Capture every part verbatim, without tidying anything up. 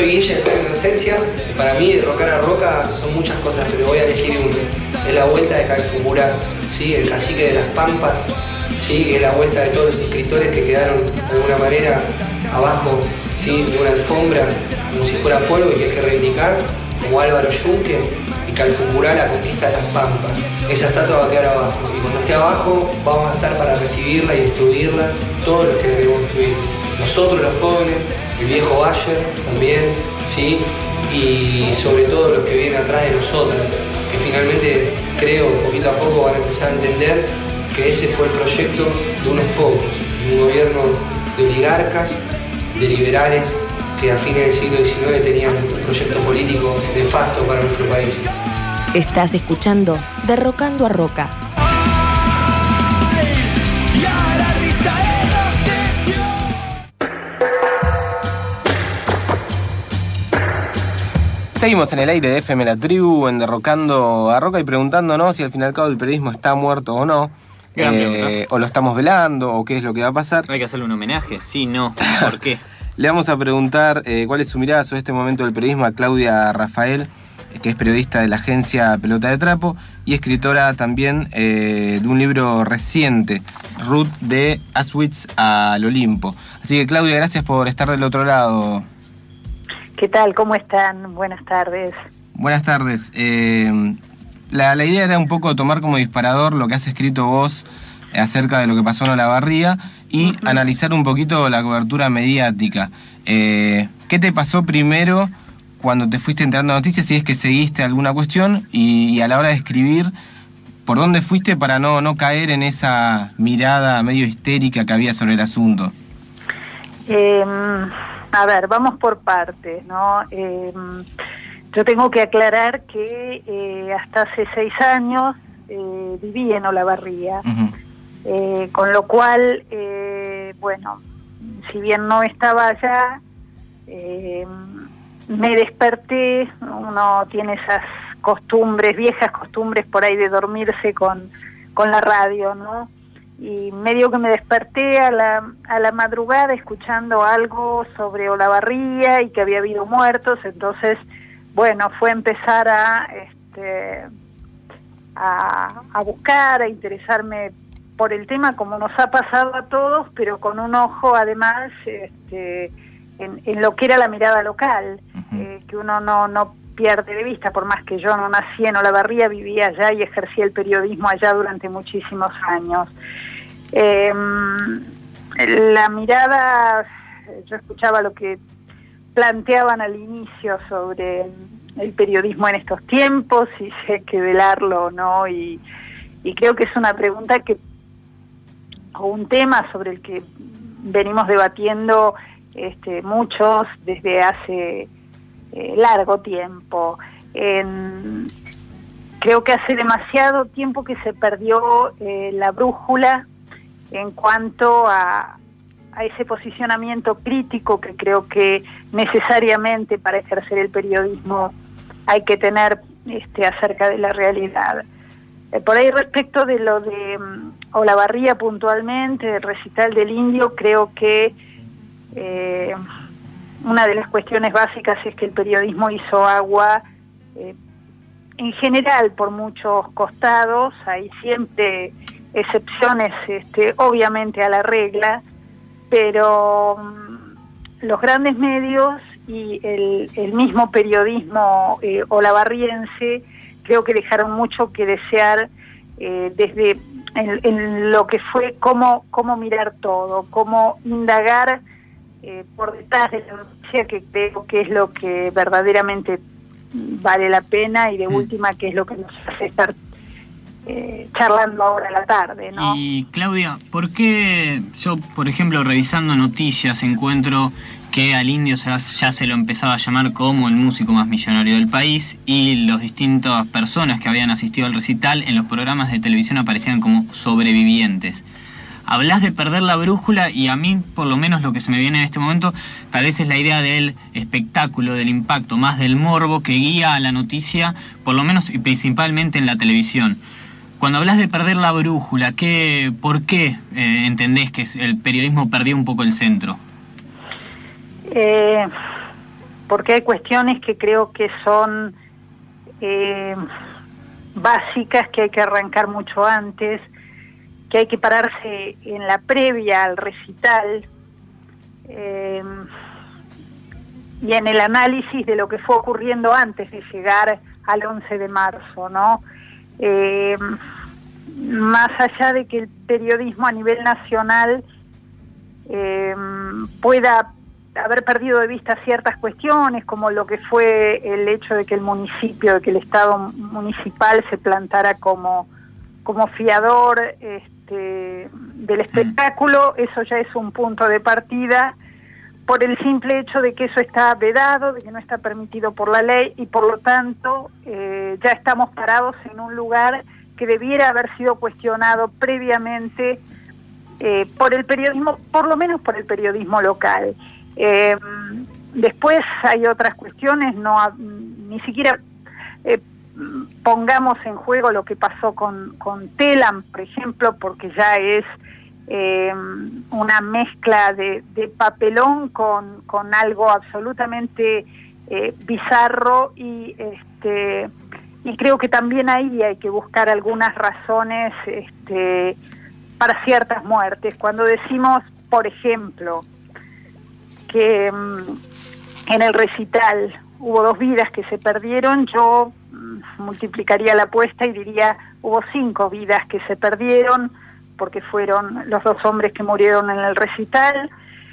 soy Guille de Inocencia, y para mí Rocar a Roca son muchas cosas, pero voy a elegir uno. Es la vuelta de Calfumurá, ¿sí? El cacique de las Pampas, ¿sí? Que es la vuelta de todos los escritores que quedaron de alguna manera abajo, ¿sí? De una alfombra, como si fuera polvo y que hay que reivindicar, como Álvaro Yunque, y Calfumurá, la conquista de las Pampas. Esa estatua va a quedar abajo, y cuando esté abajo vamos a estar para recibirla y destruirla, todos los que la queremos destruir. Nosotros los jóvenes, el viejo Bayer también, ¿sí? Y sobre todo los que vienen atrás de nosotros, que finalmente creo poquito a poco van a empezar a entender que ese fue el proyecto de unos pocos, de un gobierno de oligarcas, de liberales, que a fines del siglo diecinueve tenían un proyecto político nefasto para nuestro país. Estás escuchando Derrocando a Roca. Seguimos en el aire de F M La Tribu, en Derrocando a Roca, y preguntándonos si al fin y al cabo el periodismo está muerto o no. Eh, o lo estamos velando, o qué es lo que va a pasar. ¿Hay que hacerle un homenaje? Sí, no. ¿Por qué? Le vamos a preguntar eh, cuál es su mirada sobre este momento del periodismo a Claudia Rafael, que es periodista de la agencia Pelota de Trapo y escritora también eh, de un libro reciente, Ruth de Auschwitz al Olimpo. Así que, Claudia, gracias por estar del otro lado. ¿Qué tal? ¿Cómo están? Buenas tardes. Buenas tardes. Eh, la, la idea era un poco tomar como disparador lo que has escrito vos acerca de lo que pasó en Olavarría y uh-huh. analizar un poquito la cobertura mediática. Eh, ¿Qué te pasó primero cuando te fuiste enterando noticias, si es que seguiste alguna cuestión, y, y a la hora de escribir, por dónde fuiste para no, no caer en esa mirada medio histérica que había sobre el asunto? Eh, a ver, vamos por partes, ¿no? Eh, yo tengo que aclarar que eh, hasta hace seis años eh, viví en Olavarría, uh-huh. eh, con lo cual, eh, bueno, si bien no estaba allá, eh, me desperté, uno tiene esas costumbres, viejas costumbres por ahí de dormirse con, con la radio, ¿no? Y medio que me desperté a la, a la madrugada escuchando algo sobre Olavarría y que había habido muertos, entonces, bueno, fue empezar a, este, a, a buscar, a interesarme por el tema, como nos ha pasado a todos, pero con un ojo además este, en, en lo que era la mirada local, uh-huh. eh, que uno no, no pierde de vista, por más que yo no nací en Olavarría, vivía allá y ejercí el periodismo allá durante muchísimos años. Eh, la mirada, yo escuchaba lo que planteaban al inicio sobre el periodismo en estos tiempos, y si hay que velarlo o no, y, y creo que es una pregunta que, o un tema sobre el que venimos debatiendo este, muchos desde hace eh, largo tiempo. En, creo que hace demasiado tiempo que se perdió eh, la brújula en cuanto a, a ese posicionamiento crítico que creo que necesariamente para ejercer el periodismo hay que tener este, acerca de la realidad. Eh, por ahí respecto de lo de um, Olavarría puntualmente, del recital del Indio, creo que eh, una de las cuestiones básicas es que el periodismo hizo agua eh, en general por muchos costados, hay siempre excepciones este, obviamente a la regla, pero um, los grandes medios y el, el mismo periodismo eh, olavarriense creo que dejaron mucho que desear eh, desde en, en lo que fue cómo, cómo mirar todo, cómo indagar eh, por detrás de la noticia, que creo que es lo que verdaderamente vale la pena y de mm. última que es lo que nos hace estar Eh, charlando ahora a la tarde, ¿no? Y Claudia, ¿por qué yo, por ejemplo, revisando noticias, encuentro que al Indio ya, ya se lo empezaba a llamar como el músico más millonario del país, y las distintas personas que habían asistido al recital en los programas de televisión aparecían como sobrevivientes? Hablas de perder la brújula, y a mí, por lo menos, lo que se me viene en este momento, tal vez es la idea del espectáculo, del impacto, más del morbo que guía a la noticia, por lo menos y principalmente en la televisión. Cuando hablas de perder la brújula, ¿qué, ¿por qué eh, entendés que el periodismo perdió un poco el centro? Eh, porque hay cuestiones que creo que son eh, básicas, que hay que arrancar mucho antes, que hay que pararse en la previa al recital, eh, y en el análisis de lo que fue ocurriendo antes de llegar al once de marzo, ¿no? Eh, más allá de que el periodismo a nivel nacional eh, pueda haber perdido de vista ciertas cuestiones, como lo que fue el hecho de que el municipio, de que el Estado municipal se plantara como, como fiador este, del espectáculo, eso ya es un punto de partida, por el simple hecho de que eso está vedado, de que no está permitido por la ley, y por lo tanto eh, ya estamos parados en un lugar que debiera haber sido cuestionado previamente eh, por el periodismo, por lo menos por el periodismo local. Eh, después hay otras cuestiones, no ni siquiera eh, pongamos en juego lo que pasó con, con Telam, por ejemplo, porque ya es Eh, una mezcla de, de papelón con, con algo absolutamente eh, bizarro, y este y creo que también ahí hay que buscar algunas razones este, para ciertas muertes. Cuando decimos, por ejemplo, que um, en el recital hubo dos vidas que se perdieron, yo um, multiplicaría la apuesta y diría hubo cinco vidas que se perdieron, porque fueron los dos hombres que murieron en el recital,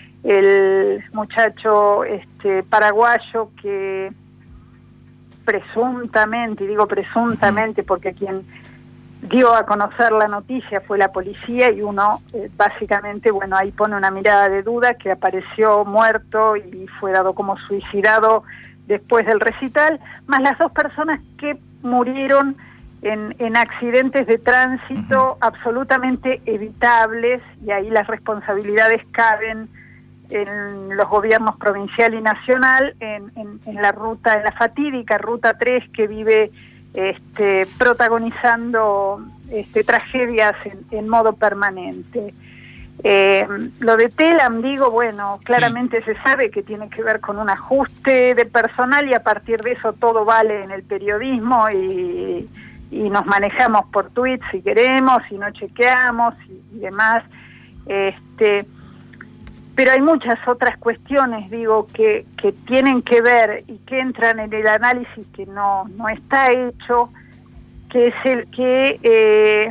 el muchacho este, paraguayo que presuntamente, y digo presuntamente porque quien dio a conocer la noticia fue la policía, y uno eh, básicamente, bueno, ahí pone una mirada de duda, que apareció muerto y fue dado como suicidado después del recital, más las dos personas que murieron En, en accidentes de tránsito uh-huh. absolutamente evitables, y ahí las responsabilidades caben en los gobiernos provincial y nacional, en, en, en la ruta, en la fatídica ruta tres, que vive este, protagonizando este, tragedias en, en modo permanente. Eh, lo de Telam, digo, bueno, claramente sí. Se sabe que tiene que ver con un ajuste de personal, y a partir de eso todo vale en el periodismo, y y nos manejamos por tweets si queremos, y no chequeamos y, y demás, este, pero hay muchas otras cuestiones, digo, que, que tienen que ver y que entran en el análisis que no, no está hecho, que es el que eh,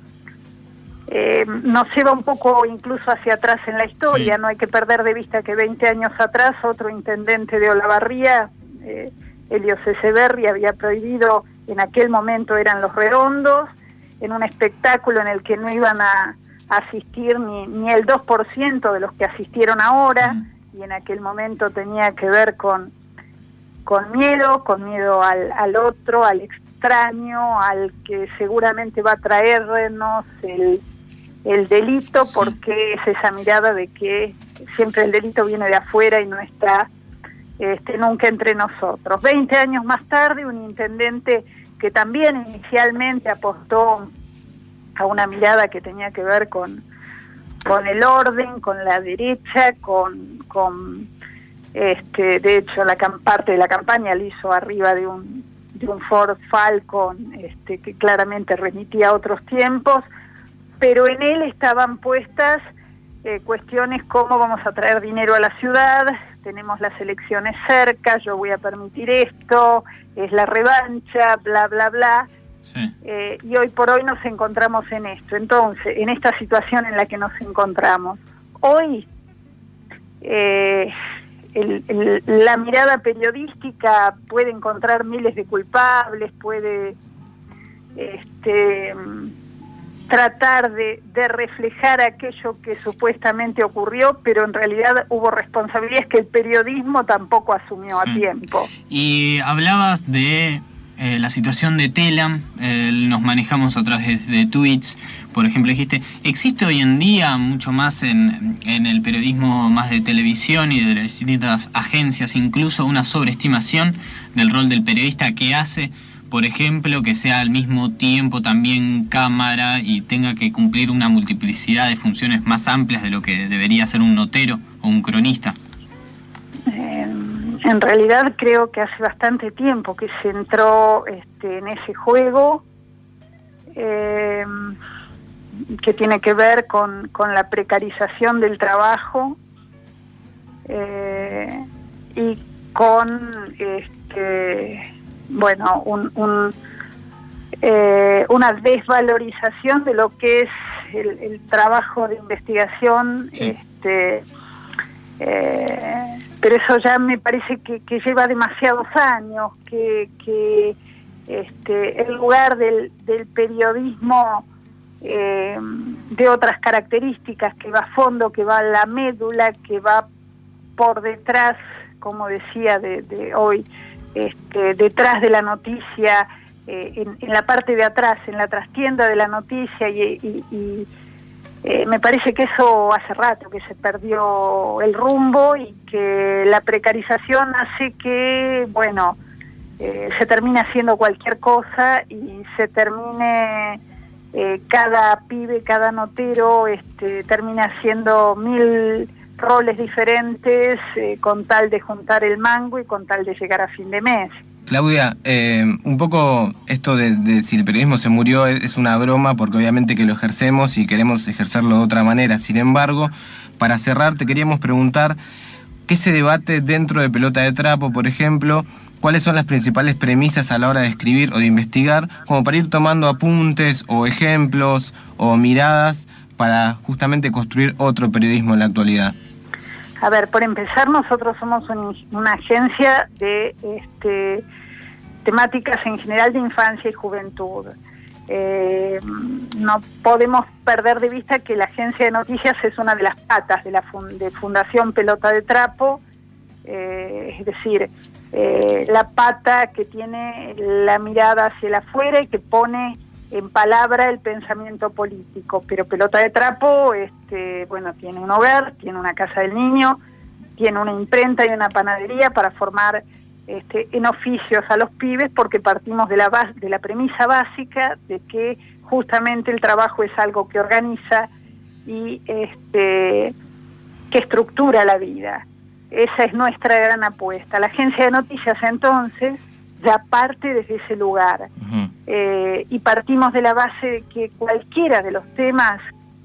eh, nos lleva un poco incluso hacia atrás en la historia. Sí. No hay que perder de vista que veinte años atrás otro intendente de Olavarría, eh, Elio Ceseberri, había prohibido, en aquel momento eran los redondos, en un espectáculo en el que no iban a asistir ni, ni el dos por ciento de los que asistieron ahora, mm. y en aquel momento tenía que ver con, con miedo, con miedo al, al otro, al extraño, al que seguramente va a traernos el, el delito, sí. Porque es esa mirada de que siempre el delito viene de afuera y no está este, nunca entre nosotros. Veinte años más tarde, un intendente que también inicialmente apostó a una mirada que tenía que ver con, con el orden, con la derecha, con, con este, de hecho la parte de la campaña la hizo arriba de un, de un Ford Falcon, este, que claramente remitía a otros tiempos, pero en él estaban puestas eh, cuestiones como vamos a traer dinero a la ciudad, tenemos las elecciones cerca, yo voy a permitir esto, es la revancha, bla, bla, bla. Sí. Eh, y hoy por hoy nos encontramos en esto. Entonces, en esta situación en la que nos encontramos. Hoy, eh, el, el, la mirada periodística puede encontrar miles de culpables, puede este, tratar de, de reflejar aquello que supuestamente ocurrió, pero en realidad hubo responsabilidades que el periodismo tampoco asumió sí. a tiempo. Y hablabas de eh, la situación de Telam, eh, nos manejamos a través de tweets, por ejemplo, dijiste, ¿existe hoy en día mucho más en, en el periodismo más de televisión y de las distintas agencias, incluso una sobreestimación del rol del periodista que hace, por ejemplo, que sea al mismo tiempo también cámara y tenga que cumplir una multiplicidad de funciones más amplias de lo que debería ser un notero o un cronista? Eh, en realidad creo que hace bastante tiempo que se entró este, en ese juego eh, que tiene que ver con, con la precarización del trabajo eh, y con este, bueno un, un, eh, una desvalorización de lo que es el, el trabajo de investigación. Sí. Este, eh, pero eso ya me parece que, que lleva demasiados años, que, que este, el lugar del, del periodismo eh, de otras características, que va a fondo, que va a la médula, que va por detrás, como decía de, de hoy, este, detrás de la noticia, eh, en, en la parte de atrás, en la trastienda de la noticia, y, y, y Eh, me parece que eso hace rato que se perdió el rumbo y que la precarización hace que, bueno, eh, se termine haciendo cualquier cosa y se termine, eh, cada pibe, cada notero, este, termina haciendo mil roles diferentes eh, con tal de juntar el mango y con tal de llegar a fin de mes. Claudia, eh, un poco esto de, de si el periodismo se murió es una broma, porque obviamente que lo ejercemos y queremos ejercerlo de otra manera. Sin embargo, para cerrar te queríamos preguntar qué se debate dentro de Pelota de Trapo, por ejemplo, cuáles son las principales premisas a la hora de escribir o de investigar, como para ir tomando apuntes o ejemplos o miradas para justamente construir otro periodismo en la actualidad. A ver, por empezar, nosotros somos un, una agencia de este, temáticas en general de infancia y juventud. Eh, no podemos perder de vista que la agencia de noticias es una de las patas de la fund de Fundación Pelota de Trapo, eh, es decir, eh, la pata que tiene la mirada hacia el afuera y que pone en palabra el pensamiento político. Pero Pelota de Trapo, este, bueno, tiene un hogar, tiene una casa del niño, tiene una imprenta y una panadería para formar este, en oficios a los pibes, porque partimos de la base, de la premisa básica de que justamente el trabajo es algo que organiza y este, que estructura la vida. Esa es nuestra gran apuesta. La agencia de noticias, entonces, ya parte desde ese lugar. Uh-huh. eh, y partimos de la base de que cualquiera de los temas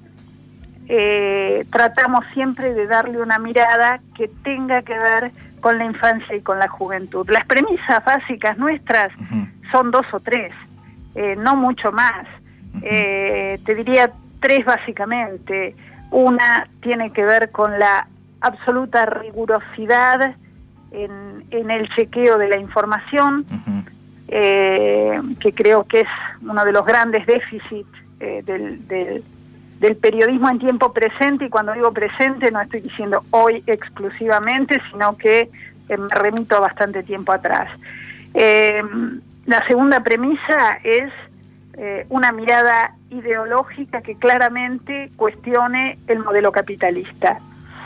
eh, tratamos siempre de darle una mirada que tenga que ver con la infancia y con la juventud. Las premisas básicas nuestras uh-huh. son dos o tres, eh, no mucho más. Uh-huh. eh, te diría tres básicamente. Una tiene que ver con la absoluta rigurosidad En, en el chequeo de la información, uh-huh. eh, que creo que es uno de los grandes déficits eh, del, del, del periodismo en tiempo presente, y cuando digo presente no estoy diciendo hoy exclusivamente, sino que eh, me remito bastante tiempo atrás. Eh, la segunda premisa es eh, una mirada ideológica que claramente cuestione el modelo capitalista.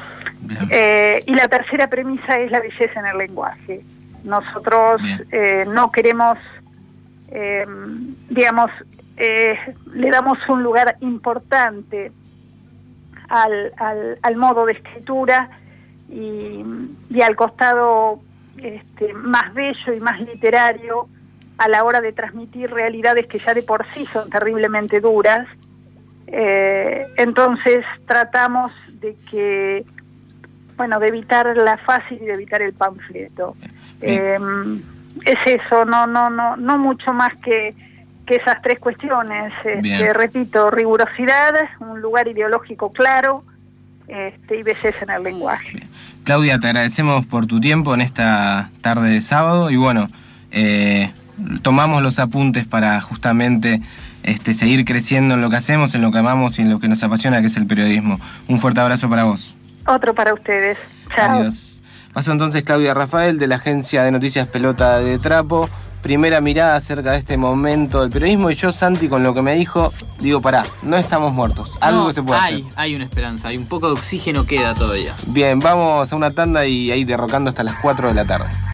Eh, y la tercera premisa es la belleza en el lenguaje. Nosotros eh, no queremos, eh, digamos, eh, le damos un lugar importante al, al, al modo de escritura y, y al costado este, más bello y más literario a la hora de transmitir realidades que ya de por sí son terriblemente duras. Eh, entonces tratamos de que Bueno, de evitar la fácil y de evitar el panfleto. Eh, es eso, no no no no mucho más que, que esas tres cuestiones. Este, repito, rigurosidad, un lugar ideológico claro este, y belleza en el lenguaje. Bien. Claudia, te agradecemos por tu tiempo en esta tarde de sábado y bueno, eh, tomamos los apuntes para justamente este, seguir creciendo en lo que hacemos, en lo que amamos y en lo que nos apasiona, que es el periodismo. Un fuerte abrazo para vos. Otro para ustedes. Chao. Adiós. Pasó entonces Claudia Rafael de la agencia de noticias Pelota de Trapo. Primera mirada acerca de este momento del periodismo. Y yo, Santi, con lo que me dijo, digo, pará, no estamos muertos. Algo no, se puede hay, hacer. Hay una esperanza, hay un poco de oxígeno queda todavía. Bien, vamos a una tanda y ahí derrocando hasta las cuatro de la tarde.